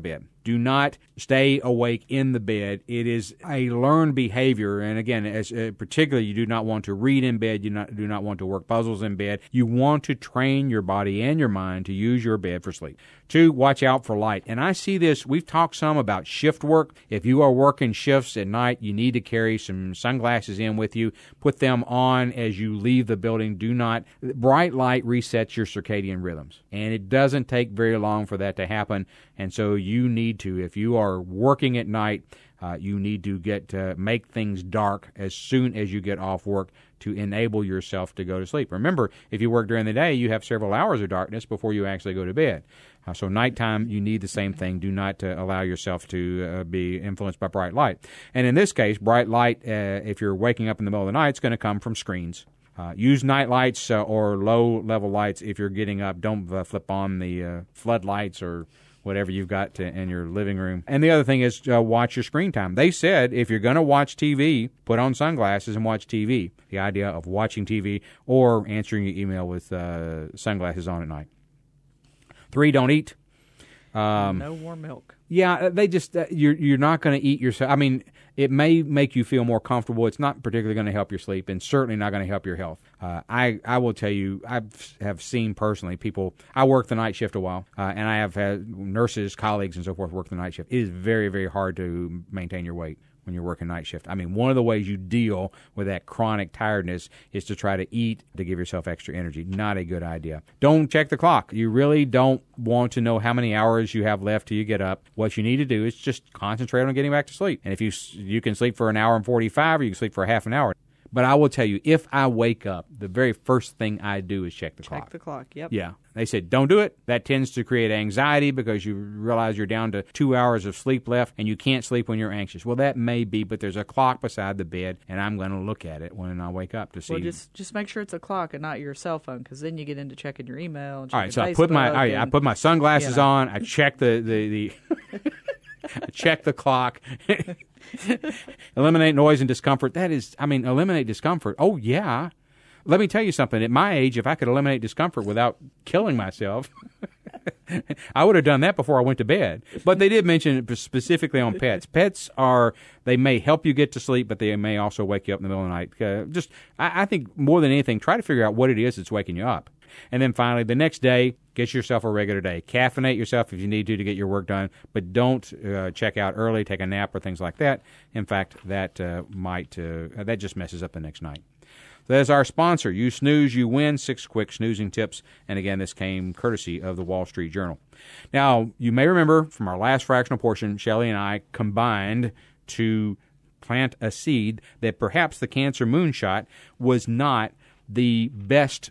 Do not stay awake in the bed. It is a learned behavior, and again, as uh, particularly, you do not want to read in bed. You not, do not want to work puzzles in bed. You want to train your body and your mind to use your bed for sleep. Two, watch out for light. And I see this, we've talked some about shift work. If you are working shifts at night, you need to carry some sunglasses in with you. Put them on as you leave the building. Do not, bright light resets your circadian rhythms, and it doesn't take very long for that to happen. And so you need to, if you are working at night, uh, you need to get uh, make things dark as soon as you get off work to enable yourself to go to sleep. Remember, if you work during the day, you have several hours of darkness before you actually go to bed. Uh, so nighttime, you need the same thing. Do not uh, allow yourself to uh, be influenced by bright light. And in this case, bright light, uh, if you're waking up in the middle of the night, it's going to come from screens. Uh, use night lights uh, or low-level lights if you're getting up. Don't uh, flip on the uh, floodlights or whatever you've got to, in your living room. And the other thing is uh, watch your screen time. They said if you're going to watch T V, put on sunglasses and watch T V. The idea of watching T V or answering your email with uh, sunglasses on at night. Three, don't eat. Um, no warm milk. Yeah, they just uh, you're you're not going to eat yourself. I mean, it may make you feel more comfortable. It's not particularly going to help your sleep, and certainly not going to help your health. Uh, I I will tell you, I have seen personally people. I worked the night shift a while, uh, and I have had nurses, colleagues, and so forth work the night shift. It is very very hard to maintain your weight when you're working night shift. I mean, one of the ways you deal with that chronic tiredness is to try to eat to give yourself extra energy. Not a good idea. Don't check the clock. You really don't want to know how many hours you have left till you get up. What you need to do is just concentrate on getting back to sleep. And if you you can sleep for an hour and forty-five, or you can sleep for a half an hour. But I will tell you, if I wake up, the very first thing I do is check the check clock. Check the clock, yep. Yeah. They said, don't do it. That tends to create anxiety because you realize you're down to two hours of sleep left and you can't sleep when you're anxious. Well, that may be, but there's a clock beside the bed, and I'm going to look at it when I wake up to see. Well, just just make sure it's a clock and not your cell phone, because then you get into checking your email and checking all right, so Facebook I put my all right, and, I put my sunglasses you know. on. I check the the, the I check the clock. Eliminate noise and discomfort. That is, I mean, eliminate discomfort. Oh, yeah. Let me tell you something. At my age, if I could eliminate discomfort without killing myself, I would have done that before I went to bed. But they did mention it specifically on pets. Pets are, they may help you get to sleep, but they may also wake you up in the middle of the night. Uh, just, I, I think more than anything, try to figure out what it is that's waking you up. And then finally, the next day, get yourself a regular day. Caffeinate yourself if you need to to get your work done, but don't uh, check out early, take a nap, or things like that. In fact, that uh, might uh, that just messes up the next night. So that's our sponsor. You snooze, you win. Six quick snoozing tips. And again, this came courtesy of the Wall Street Journal. Now, you may remember from our last fractional portion, Shelley and I combined to plant a seed that perhaps the cancer moonshot was not the best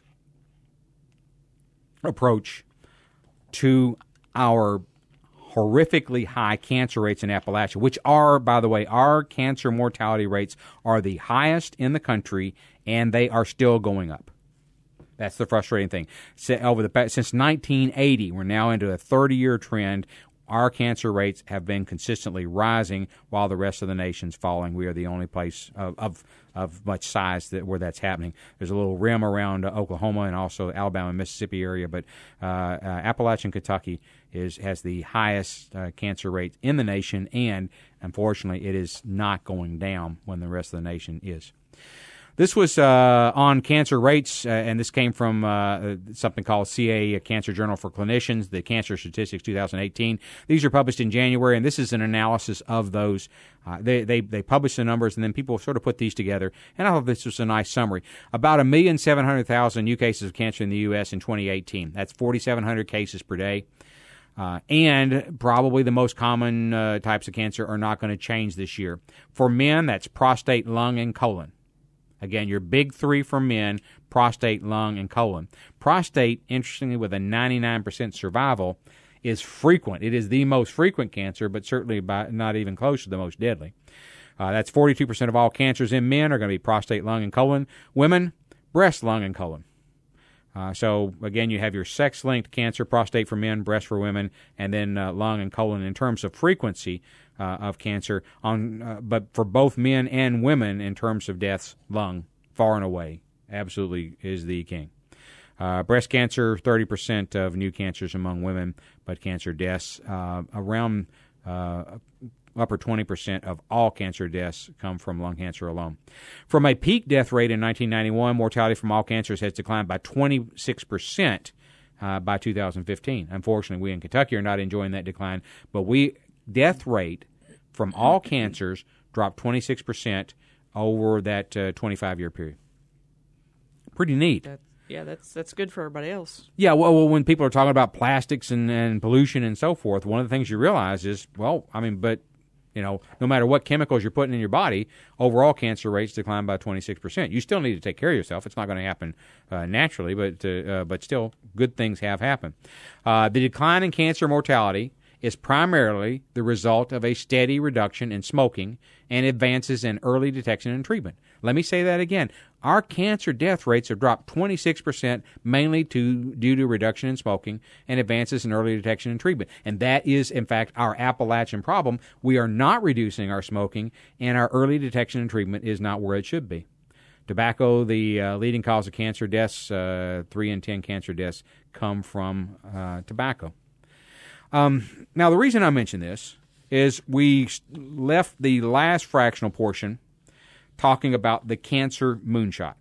approach to our horrifically high cancer rates in Appalachia, which are, by the way, our cancer mortality rates are the highest in the country, and they are still going up. That's the frustrating thing. So over the since nineteen eighty, we're now into a thirty-year trend. Our cancer rates have been consistently rising while the rest of the nation's falling. We are the only place of of, of much size that where that's happening. There's a little rim around uh, Oklahoma and also the Alabama and Mississippi area, but uh, uh, Appalachian Kentucky is has the highest uh, cancer rate in the nation, and unfortunately, it is not going down when the rest of the nation is. This was uh, on cancer rates, uh, and this came from uh, something called C A Cancer Journal for Clinicians, the Cancer Statistics twenty eighteen. These are published in January, and this is an analysis of those. Uh, they, they they publish the numbers, and then people sort of put these together, and I thought this was a nice summary. About a million seven hundred thousand new cases of cancer in the U S in twenty eighteen. That's forty-seven hundred cases per day. Uh, and probably the most common uh, types of cancer are not going to change this year. For men, that's prostate, lung, and colon. Again, your big three for men, prostate, lung, and colon. Prostate, interestingly, with a ninety-nine percent survival, is frequent. It is the most frequent cancer, but certainly by not even close to the most deadly. Uh, that's forty-two percent of all cancers in men are going to be prostate, lung, and colon. Women, breast, lung, and colon. Uh, so, again, you have your sex-linked cancer, prostate for men, breast for women, and then uh, lung and colon in terms of frequency uh, of cancer. On, uh, but for both men and women, in terms of deaths, lung, far and away, absolutely is the king. Uh, breast cancer, thirty percent of new cancers among women, but cancer deaths uh, around Uh, upper twenty percent of all cancer deaths come from lung cancer alone. From a peak death rate in nineteen ninety-one, mortality from all cancers has declined by twenty-six percent uh, by two thousand fifteen. Unfortunately, we in Kentucky are not enjoying that decline, but we death rate from all cancers dropped twenty-six percent over that uh, twenty-five-year period. Pretty neat. That's, yeah, that's that's good for everybody else. Yeah, well, well, when people are talking about plastics and, and pollution and so forth, one of the things you realize is, well, I mean, but, you know, no matter what chemicals you're putting in your body, overall cancer rates decline by twenty-six percent. You still need to take care of yourself. It's not going to happen uh, naturally, but uh, uh, but still, good things have happened. Uh, the decline in cancer mortality is primarily the result of a steady reduction in smoking and advances in early detection and treatment. Let me say that again. Our cancer death rates have dropped twenty-six percent, mainly to, due to reduction in smoking and advances in early detection and treatment. And that is, in fact, our Appalachian problem. We are not reducing our smoking, and our early detection and treatment is not where it should be. Tobacco, the uh, leading cause of cancer deaths, uh, three in ten cancer deaths come from uh, tobacco. Um, now, the reason I mention this is we left the last fractional portion talking about the cancer moonshot.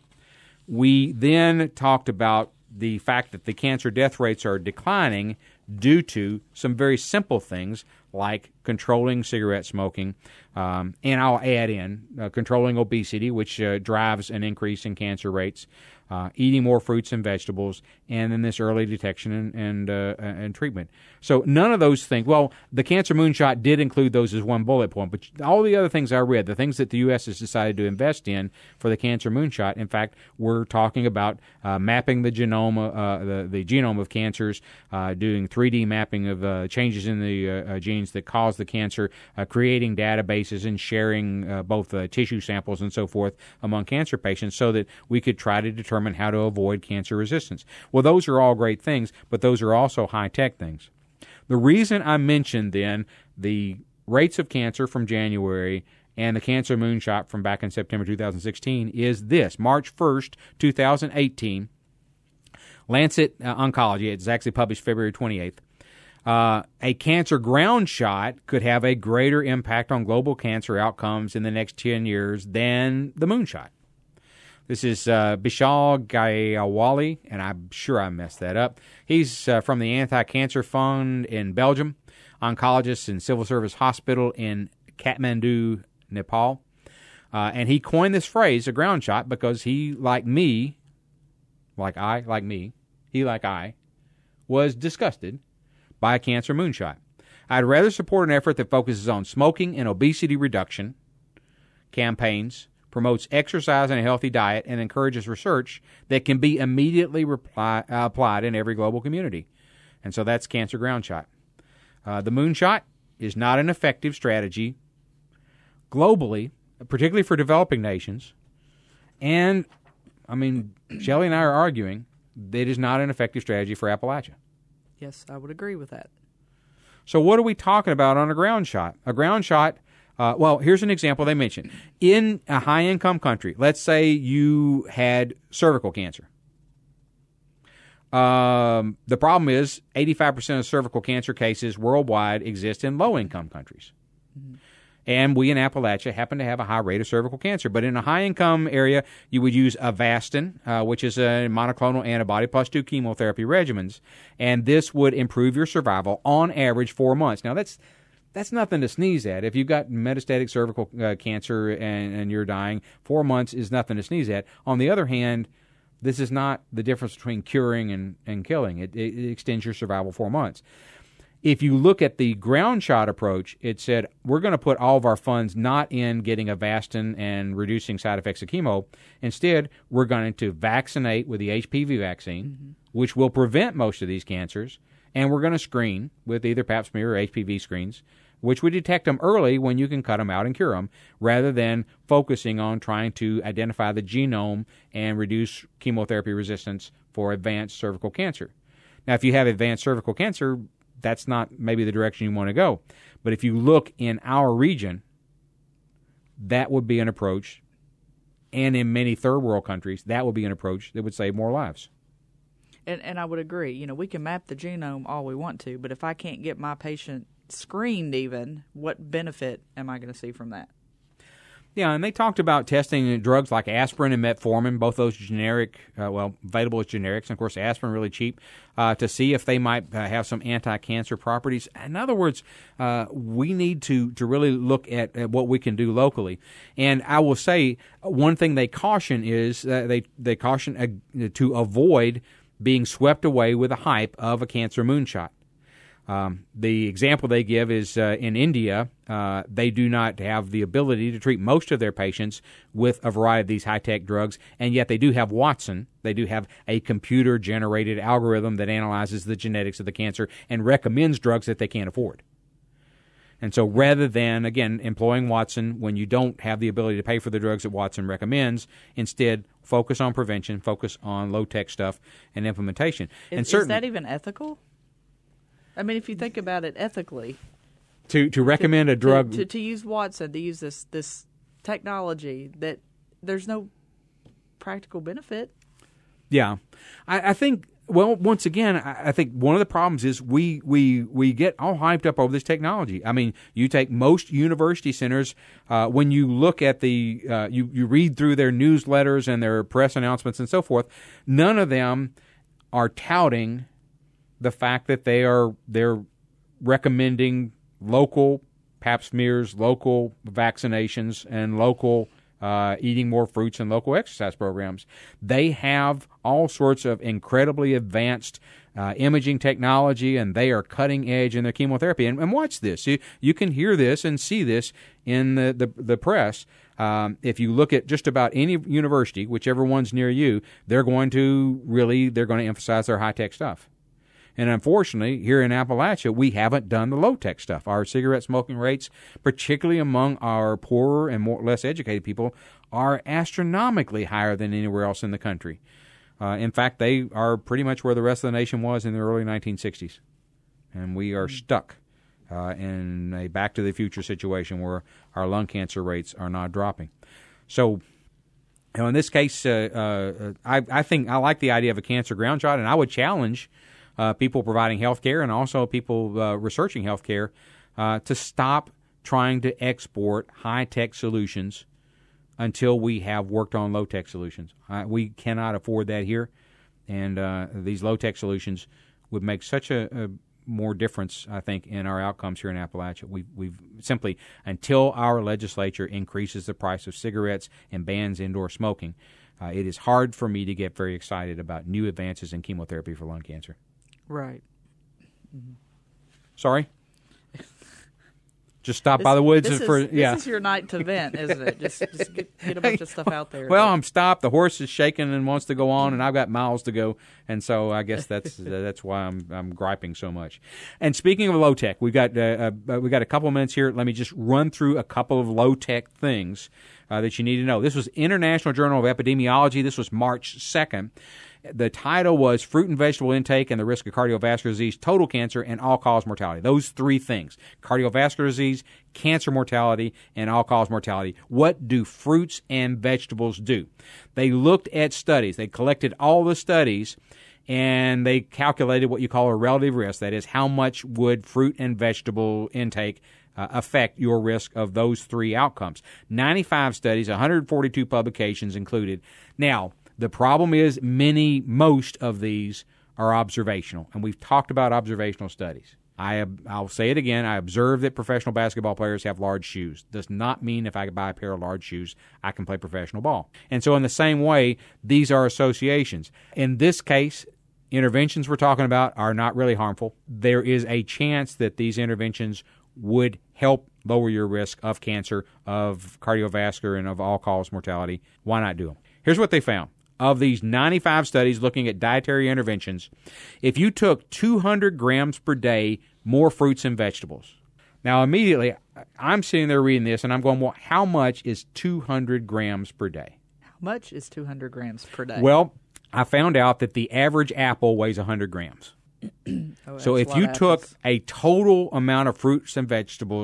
We then talked about the fact that the cancer death rates are declining due to some very simple things like controlling cigarette smoking, um, and I'll add in uh, controlling obesity, which uh, drives an increase in cancer rates, uh, eating more fruits and vegetables, and then this early detection and and, uh, and treatment. So none of those things, well, the cancer moonshot did include those as one bullet point, but all the other things I read, the things that the U S has decided to invest in for the cancer moonshot, in fact, we're talking about uh, mapping the genome, uh, the, the genome of cancers, uh, doing three D mapping of uh, changes in the uh, uh, genes that cause the cancer, uh, creating databases and sharing uh, both uh, tissue samples and so forth among cancer patients so that we could try to determine how to avoid cancer resistance. Well, those are all great things, but those are also high-tech things. The reason I mentioned then the rates of cancer from January and the cancer moonshot from back in September two thousand sixteen is this. March first, two thousand eighteen, Lancet uh, Oncology, it's actually published February twenty-eighth, uh, a cancer ground shot could have a greater impact on global cancer outcomes in the next ten years than the moonshot. This is uh, Bishal Gayawali, and I'm sure I messed that up. He's uh, from the Anti-Cancer Fund in Belgium, oncologist in Civil Service Hospital in Kathmandu, Nepal. Uh, and he coined this phrase, a ground shot, because he, like me, like I, like me, he, like I, was disgusted by a cancer moonshot. I'd rather support an effort that focuses on smoking and obesity reduction campaigns, promotes exercise and a healthy diet, and encourages research that can be immediately reply, uh, applied in every global community. And so that's cancer ground shot. Uh, the moonshot is not an effective strategy globally, particularly for developing nations. And, I mean, Shelley and I are arguing that it is not an effective strategy for Appalachia. Yes, I would agree with that. So what are we talking about on a ground shot? A ground shot, uh, well, here's an example they mentioned. In a high-income country, let's say you had cervical cancer. Um, the problem is eighty-five percent of cervical cancer cases worldwide exist in low-income countries. Mm-hmm. And we in Appalachia happen to have a high rate of cervical cancer. But in a high-income area, you would use Avastin, uh, which is a monoclonal antibody plus two chemotherapy regimens, and this would improve your survival on average four months. Now, that's that's nothing to sneeze at. If you've got metastatic cervical uh, cancer and, and you're dying, four months is nothing to sneeze at. On the other hand, this is not the difference between curing and, and killing. It, it, it extends your survival four months. If you look at the ground shot approach, it said we're going to put all of our funds not in getting Avastin and reducing side effects of chemo. Instead, we're going to vaccinate with the H P V vaccine, mm-hmm. which will prevent most of these cancers, and we're going to screen with either pap smear or H P V screens, which would detect them early when you can cut them out and cure them, rather than focusing on trying to identify the genome and reduce chemotherapy resistance for advanced cervical cancer. Now, if you have advanced cervical cancer, that's not maybe the direction you want to go. But if you look in our region, that would be an approach, and in many third world countries, that would be an approach that would save more lives. And, and I would agree. You know, we can map the genome all we want to, but if I can't get my patient screened even, what benefit am I going to see from that? Yeah, and they talked about testing drugs like aspirin and metformin, both those generic, uh, well, available as generics, and of course aspirin really cheap, uh, to see if they might uh, have some anti-cancer properties. In other words, uh, we need to, to really look at, at what we can do locally. And I will say one thing they caution is uh, they, they caution uh, to avoid being swept away with the hype of a cancer moonshot. Um, the example they give is uh, in India, uh, they do not have the ability to treat most of their patients with a variety of these high-tech drugs, and yet they do have Watson. They do have a computer-generated algorithm that analyzes the genetics of the cancer and recommends drugs that they can't afford. And so rather than, again, employing Watson when you don't have the ability to pay for the drugs that Watson recommends, instead focus on prevention, focus on low-tech stuff and implementation. Is, and certainly, is that even ethical? I mean, if you think about it ethically, to to recommend to, a drug to, to, to use Watson, to use this this technology that there's no practical benefit. Yeah, I, I think. Well, once again, I, I think one of the problems is we we we get all hyped up over this technology. I mean, you take most university centers, uh, when you look at the uh, you you read through their newsletters and their press announcements and so forth, none of them are touting the fact that they are they're recommending local pap smears, local vaccinations, and local uh, eating more fruits and local exercise programs. They have all sorts of incredibly advanced uh, imaging technology, and they are cutting edge in their chemotherapy. And, and watch this. You, you can hear this and see this in the, the, the press. Um, if you look at just about any university, whichever one's near you, they're going to really, they're going to emphasize their high-tech stuff. And unfortunately, here in Appalachia, we haven't done the low-tech stuff. Our cigarette smoking rates, particularly among our poorer and more less educated people, are astronomically higher than anywhere else in the country. Uh, in fact, they are pretty much where the rest of the nation was in the early nineteen sixties. And we are stuck uh, in a back-to-the-future situation where our lung cancer rates are not dropping. So, you know, in this case, uh, uh, I, I think I like the idea of a cancer ground shot, and I would challenge Uh, people providing health care and also people uh, researching health care uh, to stop trying to export high-tech solutions until we have worked on low-tech solutions. Uh, we cannot afford that here, and uh, these low-tech solutions would make such a, a more difference, I think, in our outcomes here in Appalachia. We've, we've simply, until our legislature increases the price of cigarettes and bans indoor smoking, uh, it is hard for me to get very excited about new advances in chemotherapy for lung cancer. Right. Mm-hmm. Sorry? Just stop this, by the woods this for is, yeah. This is your night to vent, isn't it? Just, just get, get a bunch of stuff out there. Well, I'm stopped. The horse is shaking and wants to go on, and I've got miles to go, and so I guess that's uh, that's why I'm I'm griping so much. And speaking of low tech, we've got uh, uh, we got a couple of minutes here. Let me just run through a couple of low tech things uh, that you need to know. This was International Journal of Epidemiology. This was March second. The title was Fruit and Vegetable Intake and the Risk of Cardiovascular Disease, Total Cancer, and All-Cause Mortality. Those three things, cardiovascular disease, cancer mortality, and all-cause mortality. What do fruits and vegetables do? They looked at studies. They collected all the studies, and they calculated what you call a relative risk. That is, how much would fruit and vegetable intake Uh, affect your risk of those three outcomes. ninety-five studies, one hundred forty-two publications included. Now, the problem is many, most of these are observational, and we've talked about observational studies. I, I'll say it again. I observe that professional basketball players have large shoes. Does not mean if I buy a pair of large shoes, I can play professional ball. And so in the same way, these are associations. In this case, interventions we're talking about are not really harmful. There is a chance that these interventions would help lower your risk of cancer, of cardiovascular, and of all-cause mortality. Why not do them? Here's what they found. Of these ninety-five studies looking at dietary interventions, if you took two hundred grams per day more fruits and vegetables. Now, immediately, I'm sitting there reading this, and I'm going, well, how much is two hundred grams per day? How much is two hundred grams per day? Well, I found out that the average apple weighs one hundred grams. oh, so if you took a total amount of fruits and vegetables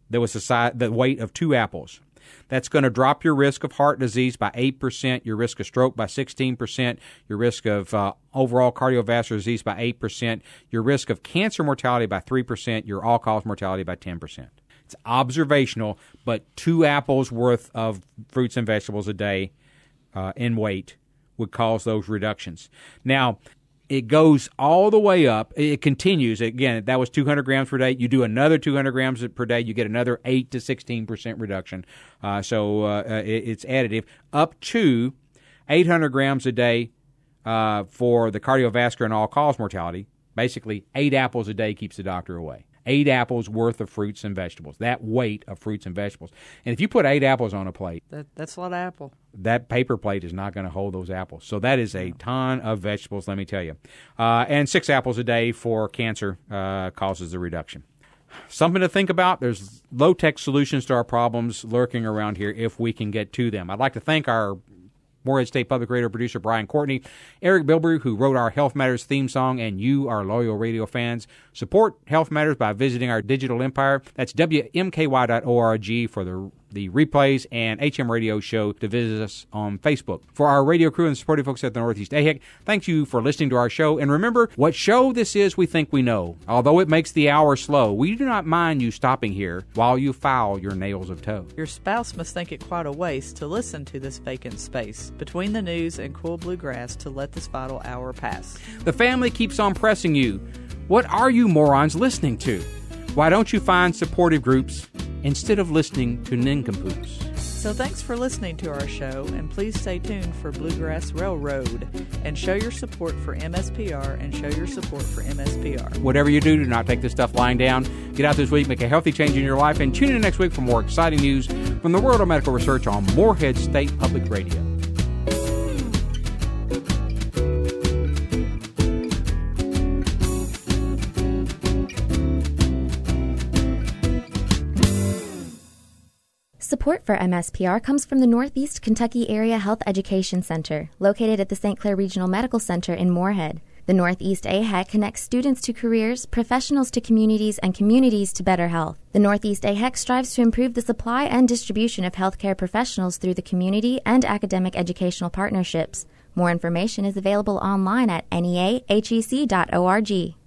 that was the, size, the weight of two apples. That's going to drop your risk of heart disease by eight percent, your risk of stroke by sixteen percent, your risk of uh, overall cardiovascular disease by eight percent, your risk of cancer mortality by three percent, your all-cause mortality by ten percent. It's observational, but two apples worth of fruits and vegetables a day uh, in weight would cause those reductions. Now, it goes all the way up. It continues. Again, that was two hundred grams per day. You do another two hundred grams per day, you get another eight to sixteen percent reduction. Uh, so uh, it, it's additive. Up to eight hundred grams a day uh, for the cardiovascular and all-cause mortality. Basically, eight apples a day keeps the doctor away. Eight apples worth of fruits and vegetables, that weight of fruits and vegetables. And if you put eight apples on a plate, That, that's a lot of apple. that paper plate is not going to hold those apples. So that is a ton of vegetables, let me tell you. Uh, and six apples a day for cancer uh, causes the reduction. Something to think about. There's low-tech solutions to our problems lurking around here if we can get to them. I'd like to thank our Morehead State Public Radio producer Brian Courtney, Eric Bilberry, who wrote our Health Matters theme song, and you, our loyal radio fans. Support Health Matters by visiting our digital empire. That's W M K Y dot org for the the replays, and H M Radio Show to visit us on Facebook. For our radio crew and supportive folks at the Northeast A H E C, thank you for listening to our show. And remember, what show this is, we think we know. Although it makes the hour slow, we do not mind you stopping here while you file your nails of toe. Your spouse must think it quite a waste to listen to this vacant space between the news and cool bluegrass to let this vital hour pass. The family keeps on pressing you. What are you morons listening to? Why don't you find supportive groups instead of listening to nincompoops? So thanks for listening to our show, and please stay tuned for Bluegrass Railroad, and show your support for M S P R, and show your support for M S P R. Whatever you do, do not take this stuff lying down. Get out this week, make a healthy change in your life, and tune in next week for more exciting news from the world of medical research on Morehead State Public Radio. Support for M S P R comes from the Northeast Kentucky Area Health Education Center, located at the Saint Clair Regional Medical Center in Morehead. The Northeast A H E C connects students to careers, professionals to communities, and communities to better health. The Northeast A H E C strives to improve the supply and distribution of healthcare professionals through the community and academic educational partnerships. More information is available online at N E A H E C dot org.